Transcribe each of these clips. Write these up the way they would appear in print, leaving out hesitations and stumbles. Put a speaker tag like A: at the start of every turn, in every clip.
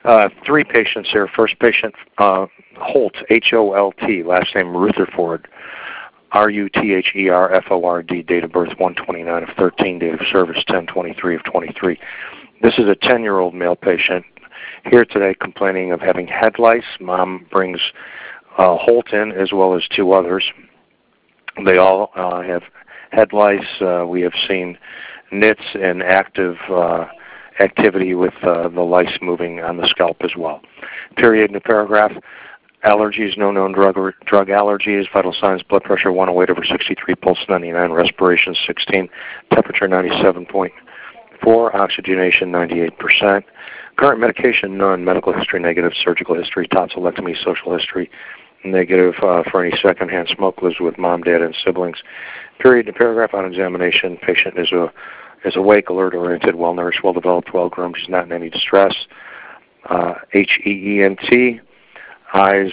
A: Three patients here. First patient, Holt, H-O-L-T, last name Rutherford, R-U-T-H-E-R-F-O-R-D, date of birth 129 of 13, date of service 10/23 of 23. This is a 10-year-old male patient here today complaining of having head lice. Mom brings Holt in as well as two others. They all have head lice. We have seen nits and active activity with the lice moving on the scalp as well. Period in the paragraph. Allergies, no known drug allergies. Vital signs, blood pressure 108/63, pulse 99, respiration 16, temperature 97.4, oxygenation 98%. Current medication, none. Medical history, negative. Surgical history, tonsillectomy. Social history, negative for any secondhand smoke. Lives with mom, dad, and siblings. Period in the paragraph. On examination, patient is awake, alert, oriented, well-nourished, well-developed, well-groomed. She's not in any distress. H-E-E-N-T. Eyes,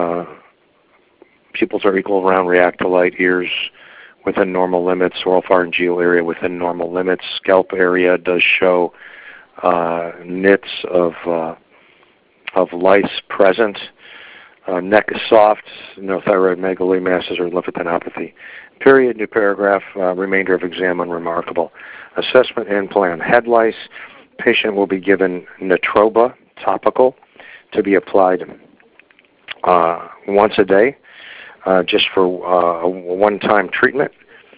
A: pupils are equal, round, react to light. Ears within normal limits. Oropharyngeal area within normal limits. Scalp area does show nits of lice present. Neck is soft. No thyroid megaly masses or lymphadenopathy. Period. New paragraph. Remainder of exam unremarkable. Assessment and plan. Head lice. Patient will be given Natroba topical to be applied once a day, just for a one-time treatment.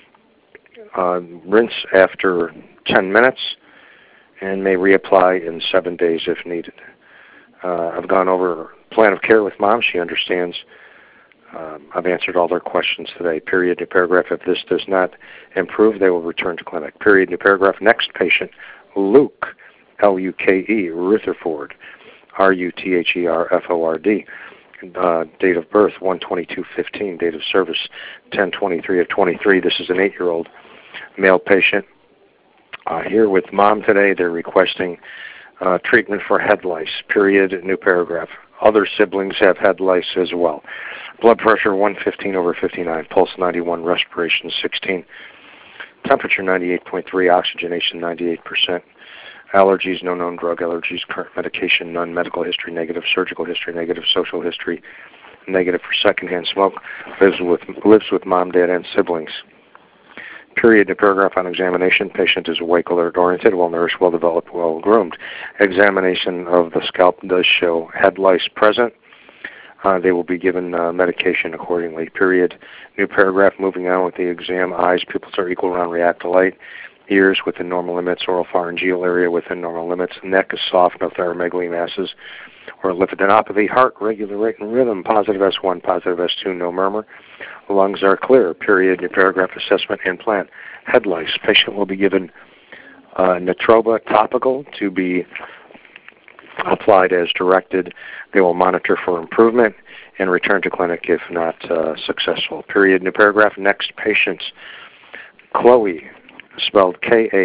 A: Rinse after 10 minutes and may reapply in 7 days if needed. I've gone over plan of care with mom. She understands. I've answered all their questions today. Period. New paragraph. If this does not improve, they will return to clinic. Period. New paragraph. Next patient, Luke, L-U-K-E, Rutherford, R-U-T-H-E-R-F-O-R-D. Date of birth 1/22/15. Date of service 10/23 of 23. This is an 8-year-old male patient here with mom today. They're requesting treatment for head lice. Period. New paragraph. Other siblings have head lice as well. Blood pressure 115/59. Pulse 91. Respiration 16. Temperature 98.3. Oxygenation 98%. Allergies, no known drug allergies. Current medication, none. Medical history, negative. Surgical history, negative. Social history, negative for secondhand smoke. Lives with mom, dad, and siblings. Period. The paragraph on examination. Patient is awake, alert, oriented, well-nourished, well-developed, well-groomed. Examination of the scalp does show head lice present. They will be given medication accordingly. Period. New paragraph. Moving on with the exam. Eyes, pupils are equal, round, react to light. Ears within normal limits. Oropharyngeal area within normal limits. Neck is soft, no thyromegaly masses or lymphadenopathy. Heart, regular rate and rhythm, positive S1, positive S2, no murmur. Lungs are clear. Period. New paragraph. Assessment and plan. Head lice. Patient will be given Natroba topical to be applied as directed. They will monitor for improvement and return to clinic if not successful. Period. New paragraph. Next patient, Chloe, spelled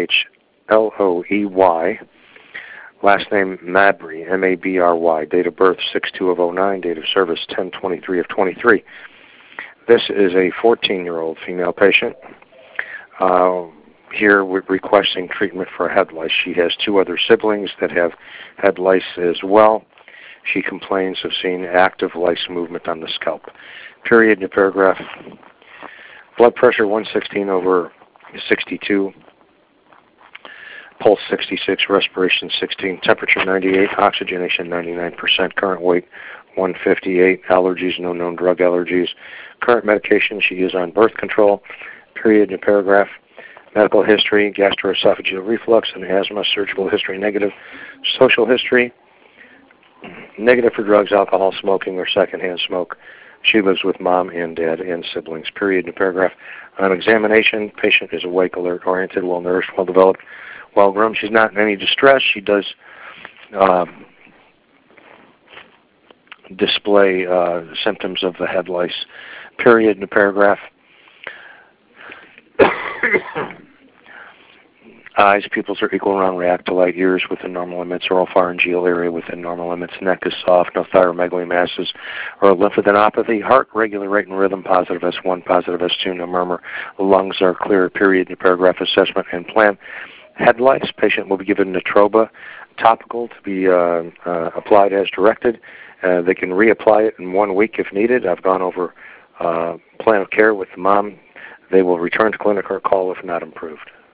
A: K-H-L-O-E-Y. Last name Mabry, M-A-B-R-Y. Date of birth 6/2/09. Date of service 10/23 of 23. This is a 14-year-old female patient. Here we're requesting treatment for head lice. She has two other siblings that have head lice as well. She complains of seeing active lice movement on the scalp. Period. New paragraph. Blood pressure 116/62. Pulse 66. Respiration 16. Temperature 98. Oxygenation 99%. Current weight 158. Allergies, no known drug allergies. Current medication, she is on birth control. Period. New paragraph. Medical history, gastroesophageal reflux and asthma. Surgical history, negative. Social history, negative for drugs, alcohol, smoking, or secondhand smoke. She lives with mom and dad and siblings. Period. New paragraph. On examination, patient is awake, alert, oriented, well-nourished, well-developed, well-groomed. She's not in any distress. She does display symptoms of the head lice. Period. New paragraph. Eyes, pupils are equal, round, react to light. Ears within normal limits. Oropharyngeal area within normal limits. Neck is soft, no thyromegaly masses or lymphadenopathy. Heart, regular rate and rhythm, positive S1, positive S2, no murmur. Lungs are clear. Period. New paragraph. Assessment and plan. Head lice. Patient will be given Natroba topical to be applied as directed. They can reapply it in 1 week if needed. I've gone over plan of care with the mom. They will return to clinic or call if not improved.